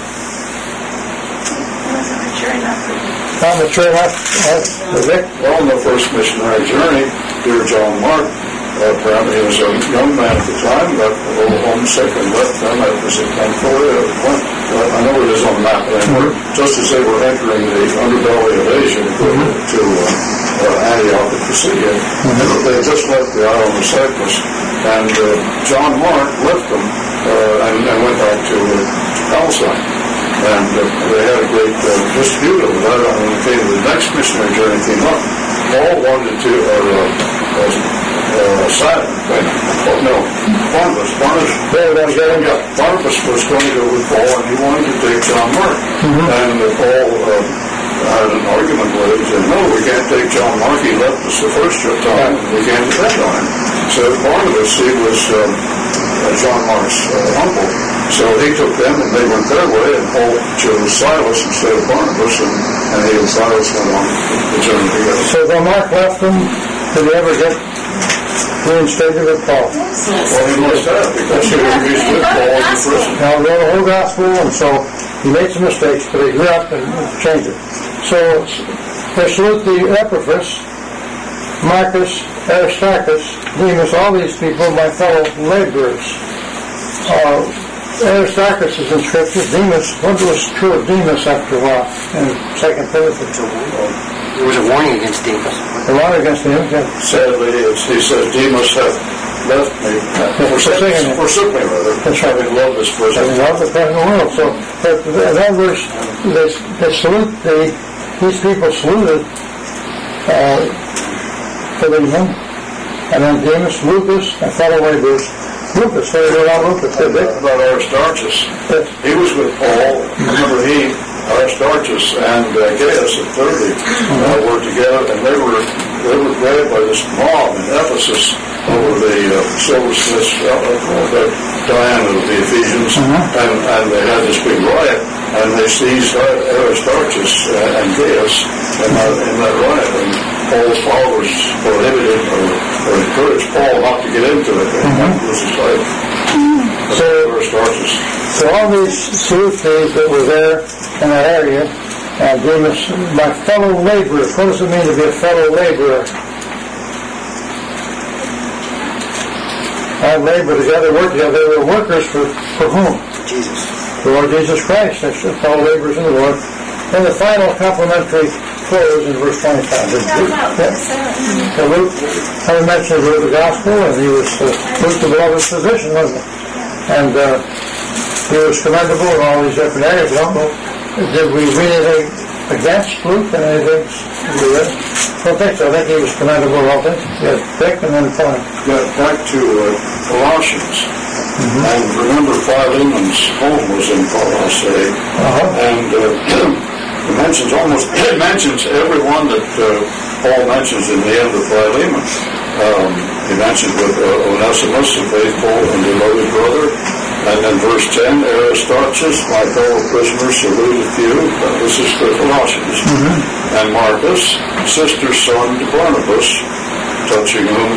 Not mature enough, Vic? Well, on the first missionary journey, dear John Mark, apparently he was a young man at the time, got a little homesick and left them. It was in Cambodia. I know it is on the map, and just as they were entering the underbelly of Asia to Antioch of Pisidia, they had just left the island of Cyprus, and John Mark left them and went back to Palestine. And they had a great dispute over that. When the next missionary journey came up, Paul wanted to, Barnabas was going to go with Paul, and he wanted to take John Mark. And Paul had an argument with him. He said, no, we can't take John Mark. He left us the first time, and we can't depend on him. So Barnabas, he was John Mark's uncle. So he took them, and they went their way, and Paul chose Silas instead of Barnabas, and he and Silas went on the journey together. So when Mark left them, did he ever get reinstated with Paul? Well, he must have, because he was with Paul in prison. Now, he wrote the whole gospel, and so he made some mistakes, but he grew up and changed it. So they salute the Epaphras, Marcus, Aristarchus, Demas, all these people, my fellow laborers. Aristarchus is in Scripture. Demas, what was true of Demas after a while in 2 Timothy? There was a warning against Demas. A warning against him, yeah. Sadly, he says, Demas hath left me, forsook me, rather. That's right. Having loved this present. Having loved the present world. So, in that verse, they salute, these people saluted Philemon, and then Demas, Lucas, and fellow laborers. Lucas, they were on Lucas, did they? About Aristarchus. He was with Paul. Remember, Aristarchus and Gaius at 30 were together, and they were grabbed by this mob in Ephesus over the silversmiths, Diana of the Ephesians, and they had this big riot, and they seized Aristarchus and Gaius in that riot, and Paul's followers prohibited or encouraged Paul not to get into it, and that was his life. So all these salutations that were there in that area, Demas, my fellow laborers. What does it mean to be a fellow laborer? All labor together, work together. They were workers for whom? Jesus. The Lord Jesus Christ. That's the fellow laborers in the Lord. And the final complimentary close in verse 25. Luke, I mentioned the gospel, and he was Luke the beloved physician, wasn't he? And he was commendable in all these different areas. I don't know, did we read anything against Luke and anything? I don't think so. I think he was commendable in all things. Yes, Dick and then Paul. Back to Colossians. And remember, Philemon's home was in Colossae. And it mentions everyone that Paul mentions in the end of Philemon. He mentioned with Onesimus, a faithful and devoted brother. And then verse 10, Aristarchus, my fellow prisoner, saluteth you. This is the Colossians. And Marcus, sister's son to Barnabas, touching whom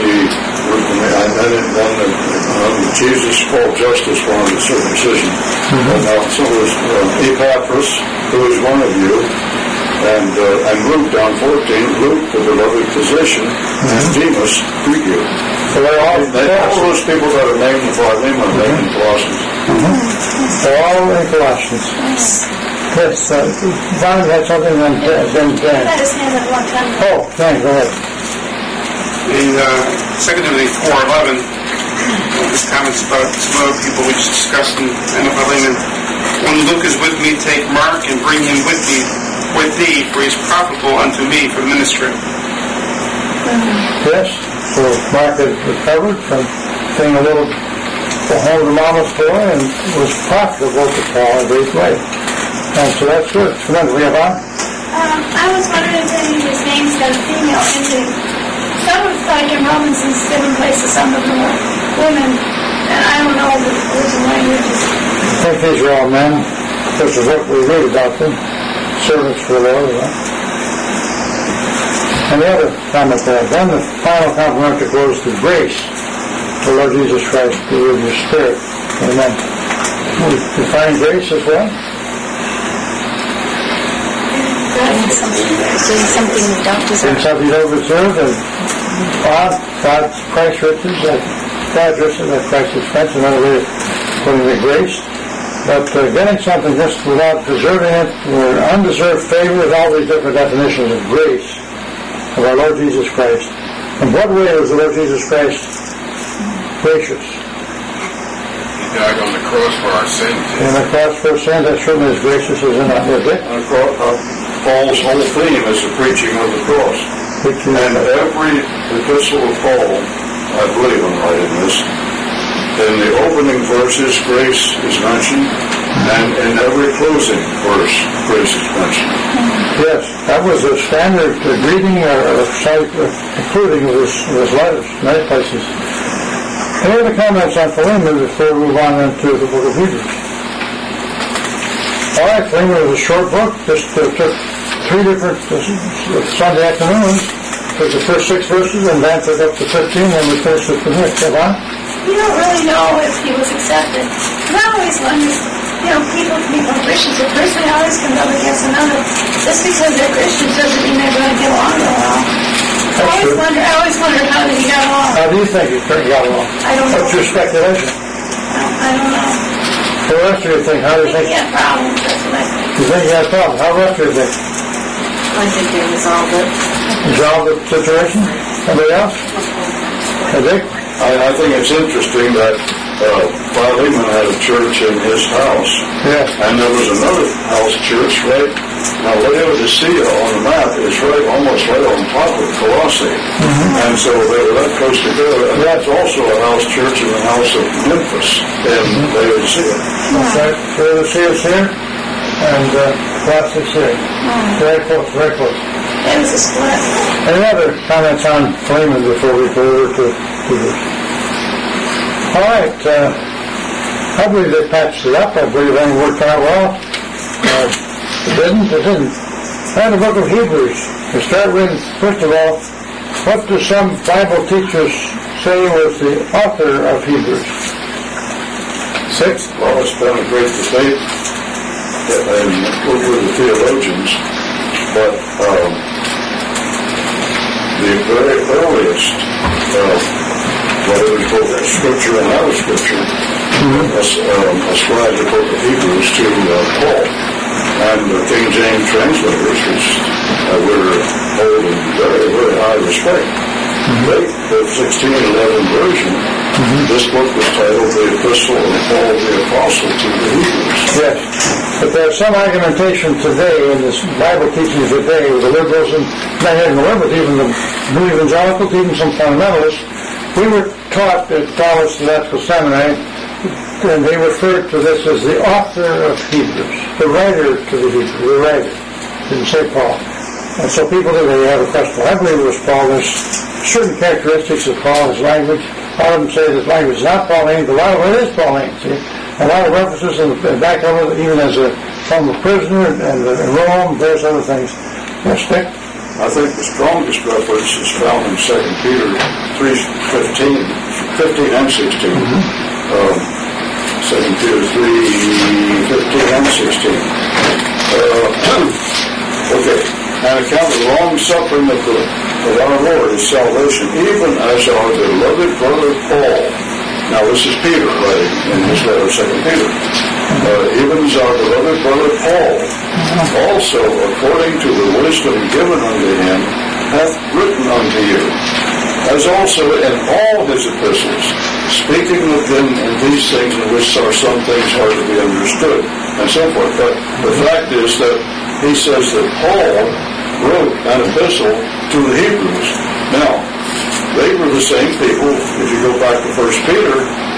Jesus called justice one of the circumcision. And so was Epaphras, who is one of you. And Luke down 14, Luke, the beloved physician, and Demas, greet you. So all those people that are named in Philemon are named in Colossians. They're all in Colossians. Yes, Don had something on then. Had his hand up one time. Oh, thanks, go ahead. In 2 Timothy 4:11, his comments about some other people we just discussed in Philemon. When Luke is with me, take Mark and bring him with thee, for he is profitable unto me for ministry. Yes, so Mark had recovered from being a little home to mama's boy and was profitable to Paul in a great way. And so that's good. Remember, we have on? I was wondering if his name's got a female ending. Some of like in Romans in different places, some of them are women. And I don't know the original languages. I think these are all men. This is what we read about them. Servants for the Lord, right? And the other comment there, then the final compliment that goes to grace, the Lord Jesus Christ, be with your spirit. Amen. We define grace as well. Doing something we don't deserve. Doing something you don't deserve, and God's price riches, God's riches at Christ's expense, another way of putting the grace. But getting something just without deserving it, or undeserved favor, with all these different definitions of grace of our Lord Jesus Christ. In what way was the Lord Jesus Christ gracious? He died on the cross for our sins. And the cross for sin, that certainly is gracious, is it not? Paul's whole theme is the preaching of the cross. And every epistle of Paul, I believe I'm right in this, in the opening verses, grace is mentioned, and in every closing verse, grace is mentioned. Yes, that was a standard greeting or concluding of his letters in many places. Any other comments on Philemon before we move on into the book of Hebrews? All right, Philemon was a short book, just took 3 different Sunday afternoons, took the first 6 verses, and then took up to 15, and we finished it from here. Kevin? You don't really know if he was accepted. And I always wonder, people can become Christians. A person always can go against another. Just because they're Christians doesn't mean they're going to get along real well. I always wonder how did he get along. How do you think he got along? I don't know. What's your speculation? I don't know. So what else do you think? How do you think? He had problems, that's what I think. You think he had problems? How else do you think? I think they resolved it. Resolved the situation? Anybody else? Dick? I think it's interesting that Philemon had a church in his house. Yes. And there was another house church right, now Laodicea on the map is almost right on top of Colossae. And so they were that close together. And that's also a house church in the house of Memphis in Laodicea. That's right. Laodicea is here, and Colossae is here. Very close, very close. It was a split. Any other comments on Philemon before we go over to Hebrews? All right. I believe they patched it up. I believe everything worked out well. It didn't. And the book of Hebrews. We start with, first of all, what do some Bible teachers say was the author of Hebrews? 6? Well, it's been a great debate with the theologians, but the very earliest, whether we quote Scripture and out of Scripture, ascribed the book of Hebrews to Paul. And the King James translators, which we're holding very, very high respect, the 1611 version This book was titled The Epistle of Paul the Apostle to the Hebrews. Yes. But there's some argumentation today in this Bible teachings today with the liberals, and not even the liberals, even the New Evangelicals, even some fundamentalists. We were taught at Thomas Theological Seminary, and they referred to this as the author of Hebrews, the writer to the Hebrews, the writer. Didn't say Paul. And so people today have a question. I believe it was Paul. There's certain characteristics of Paul, his language. A lot of them say this language is not Pauline, but a lot of it is Pauline, see? A lot of references in the back of it, even as a former prisoner and in Rome, there's other things. Yes, Dick? I think the strongest reference is found in 2 Peter 3:15 and 16. 2 Peter 3:15 and 16. Okay. And account of the long suffering of our Lord is salvation, even as our beloved brother Paul. Now this is Peter writing in his letter, 2 Peter. Even as our beloved brother Paul, also according to the wisdom given unto him, hath written unto you, as also in all his epistles, speaking of them in these things in which are some things hard to be understood, and so forth. But the fact is that he says that Paul wrote an epistle to the Hebrews. Now, they were the same people. If you go back to 1 Peter,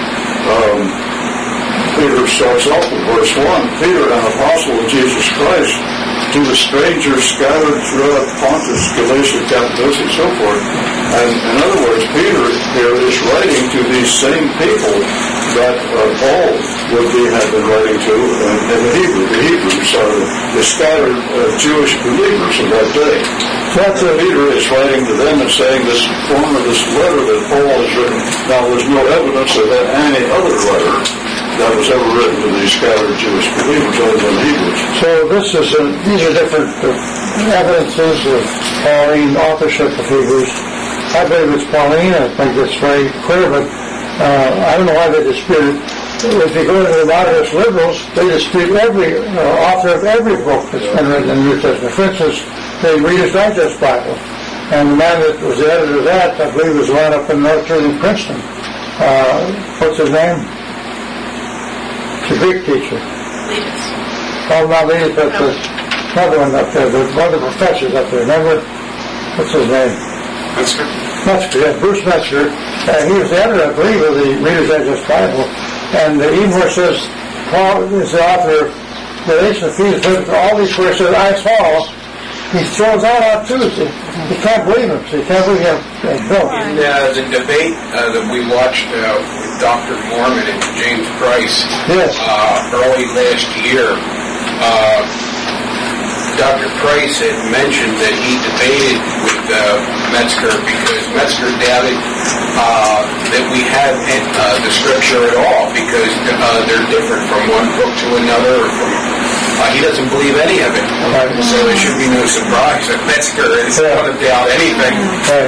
Peter starts off with verse 1. Peter, an apostle of Jesus Christ, to the strangers scattered throughout Pontus, Galatia, Cappadocia, and so forth. And in other words, Peter here is writing to these same people that Paul had been writing to in the Hebrew. The Hebrews are the scattered Jewish believers of that day. So Peter is writing to them and saying this letter that Paul has written. Now, there's no evidence of that any other letter that was ever written to these scattered Jewish believers other than Hebrews. So these are different evidences of Pauline authorship of Hebrews. I believe it's Pauline. I think it's very clear, but I don't know why they dispute it. If you go to the modernist liberals, they dispute every author of every book that's been written in the New Testament. For instance, the Reader's Digest Bible. And the man that was the editor of that, I believe, was one up in Northern Princeton. What's his name? The Greek teacher. Oh, not Leadus, but another one up there. One of the professors up there. Remember? What's his name? Metzger. Metzger, yeah, Bruce Metzger. He was the editor, I believe, of the Reader's Digest Bible. And even where it says, Paul is the author of Galatians, Ephesians, all these where it says, I saw, he throws that out too. See? You can't believe him. So you can't believe him. No. In the debate that we watched with Dr. Mormon and James Price early last year, Dr. Price had mentioned that he debated with Metzger because Metzger doubted that we have the scripture at all because they're different from one book to another. He doesn't believe any of it. So it should be no surprise that Metzger is going to doubt anything.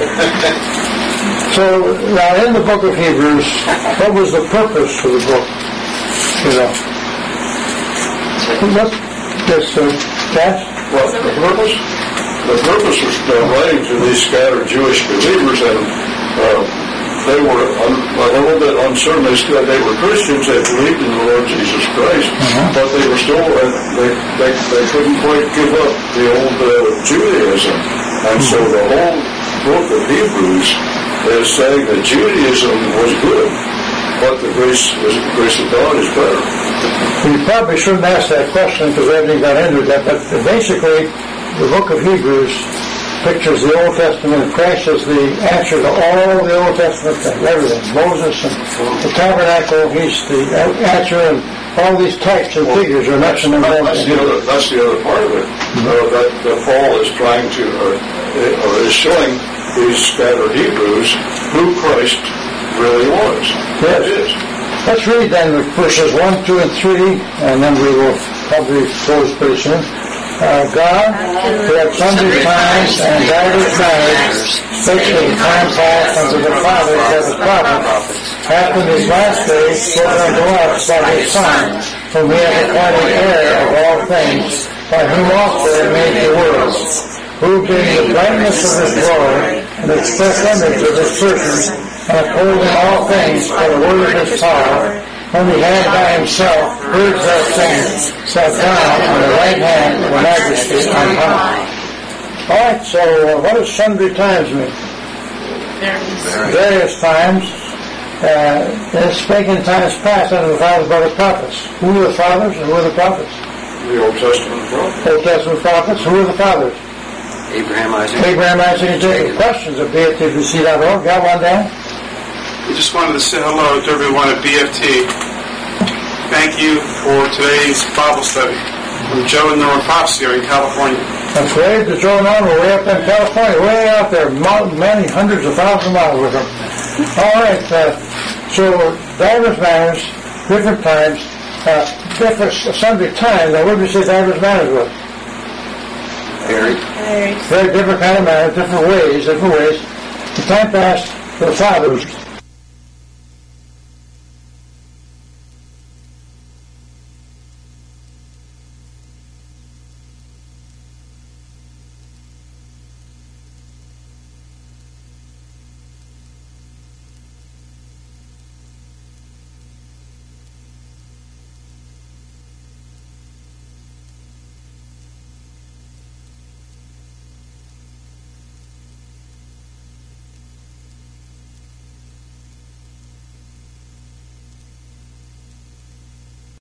So now in the book of Hebrews, what was the purpose of the book? You know. Cash? Well, the purpose was writing to these scattered Jewish believers, and they were a little bit uncertain. They were Christians. They believed in the Lord Jesus Christ, but they were still they couldn't quite give up the old Judaism, and so the whole book of Hebrews is saying that Judaism was good, but the grace of God is better. You probably shouldn't ask that question because we haven't even got into that, but basically the book of Hebrews pictures the Old Testament of Christ as the answer to all the Old Testament things, everything. Moses and the tabernacle, he's the answer, and all these types and figures are mentioned in the Old Testament. That's the other part of it. That Paul is trying to, or is showing these scattered Hebrews who Christ really was. Yes. It is. Let's read then verses 1, 2, and 3, and then we will probably close pretty soon. God, who at sundry times and divers manners spake in time past unto the fathers as the prophets, hath in these last days spoken unto us by his Son, whom he hath appointed heir of all things, by whom also he made the worlds, who being the brightness of his glory and express image of his person, and upholding all things by the word of his power, whom he had by himself purged our sins, sat down on the right hand of the majesty on high. All right, so what does sundry times mean? Various times. It spake in times past unto the fathers by the prophets. Who were the fathers and who were the prophets? The Old Testament prophets. Old Testament prophets. Who were the fathers? Abraham, Isaac. Abraham, Isaac, and Jacob. Questions at BFTBC.org. Got one down? We just wanted to say hello to everyone at BFT. Thank you for today's Bible study from Joe and Norma Fox here in California. That's right. The Joe and Norma way up in California, way out there, many hundreds of thousands of miles with them. All right. So diverse manners, different times, different sundry times. Now, what do we say diverse manners was? Very different kind of manners, different ways. In time past, the fathers